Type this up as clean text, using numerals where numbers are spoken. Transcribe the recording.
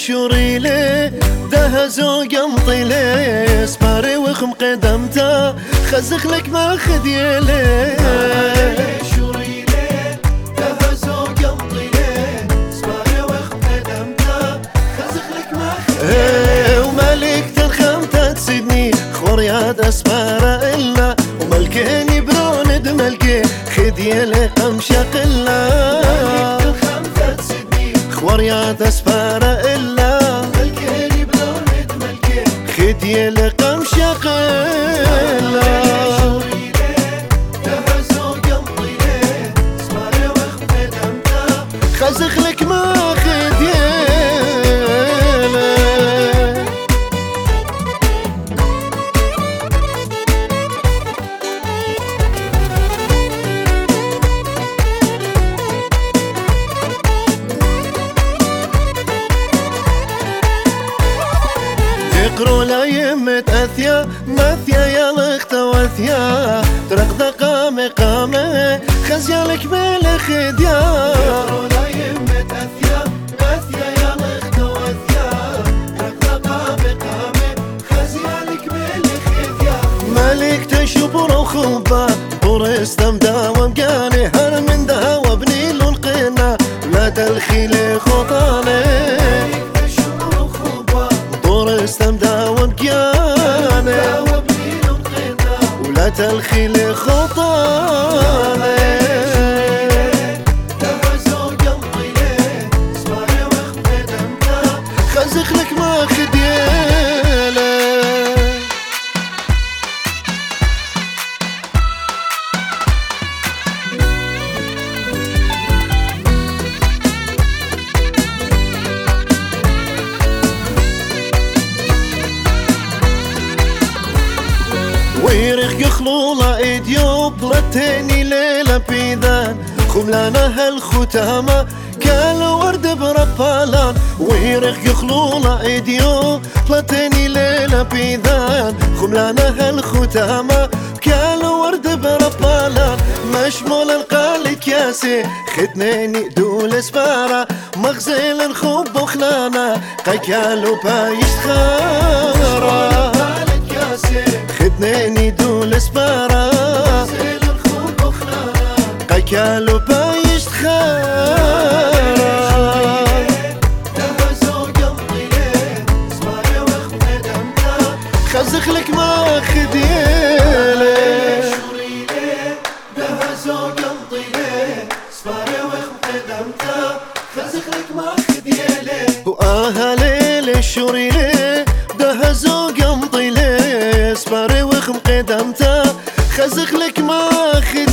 شوري لي دهزو قمطي لي سباري وخم قدمتا خزخ لك ما خديلي شوري لي دهزو قمطي لي سباري وخم قدمتا خزخ لك ما خديلي ومالك ترخمتا تسيدني خوريات اسبارة إلا وملكيني برون دملكي خديلي قمشة قلا خوريات اسفارة إلا ملكيني بلونت ملكي خدي لقم شقلا شوري لي دهزو قمطي لي سماري وخفي دمتا خزخ لك ما خدي ذكروا لا يمة أثيا مثيا يا لخت وثيا ترقد قامي قامي خزيالك بالخديا ذكروا لا يمة أثيا مثيا يا لخت وثيا ترقد قامي قامي خزيالك بالخديا مالك تشبر وخوبا ورستم داوم قاني هر من دا وابني له القنا لا تلخي خطاني ورستم داوم قياني ولا تلخي لي خطاني دهزو قمطي لي سباري وخفي دمتا خزخ لك ما خديلي ويرخ يخلولا ايديو بلتيني ليلة بيدان خملانا هالختامة كالورد بربالان ويرخ يخلولا ايديو بلتيني ليلة بيدان خملانا هالختامة كالورد بربالان مشمول القالي كاسي خدنيني دول سبارة مغزل الخب وخلانا قيكالو بايش خارا خدنيني دول سبارة زيل الخوب وخلانا قيكالو بايش تخارا دهزو قمطي لي سباري وخفي دمتا خزخ لك ما خديلي شوري لي دهزو قمطي لي سباري وخفي دمتا خزخ لك ما خديلي وآهالي شوري لي دهزو قمطي لي سباري وخم قدمتا خزخ لك ما خديلي